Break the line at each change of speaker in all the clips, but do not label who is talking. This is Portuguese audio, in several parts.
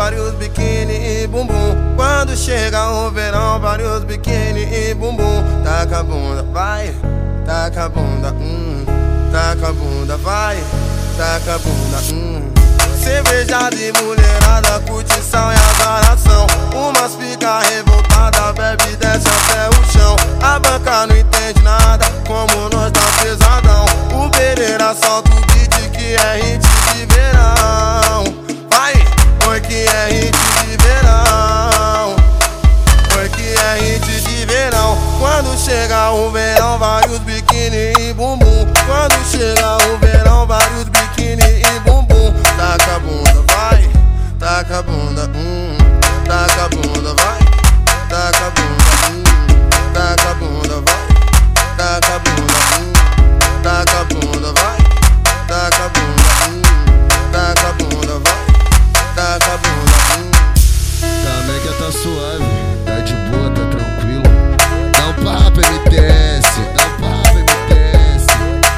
vários biquíni e bumbum. Quando chega o verão, vários biquíni e bumbum. Taca a bunda, vai, taca a bunda, taca a bunda, vai, taca a bunda, Cerveja de mulherada, curtição e azaração. Umas fica revoltada, bebe e desce até o chão. A banca não entende nada, como nós tá pesadão. O Pereira solta o beat que é hit de verão. Vai, oi que é hit de verão. Oi que é hit de verão. Quando chega o verão, vários biquíni e bumbum. Quando chega o verão, vários biquíni e bumbum. Taca a bunda, vai, taca a bunda, taca a bunda, vai, taca a bunda, taca a bunda, vai, taca a bunda, taca a bunda, vai, taca a bunda, taca a bunda, vai, taca a bunda,
Também que tá suave, tá de boa, tá tranquilo. Dá um papo, MTS, dá um papo, MTS.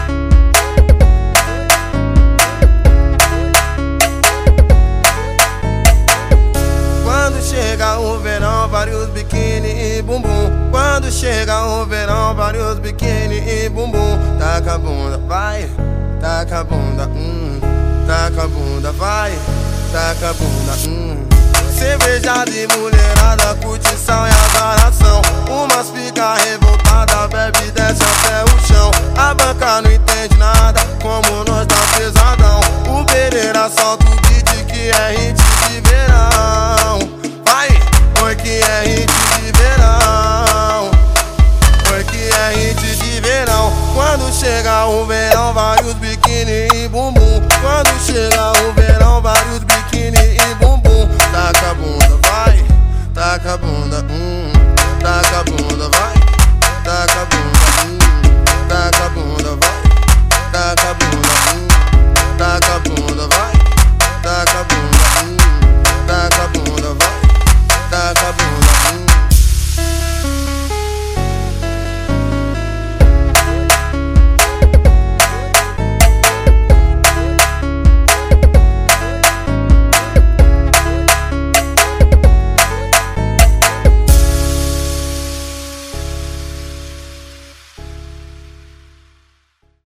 Quando chega o verão, vários biquíni e bumbum. Quando chega o verão, vários biquíni e bumbum. Taca a bunda, vai, taca a bunda, taca a bunda, vai, taca a bunda, Cerveja de mulherada, curtição e azaração. Umas fica revoltada, bebe e desce até o chão. A banca não entende nada, como nós tá pesadão. O Pereira solta o beat que é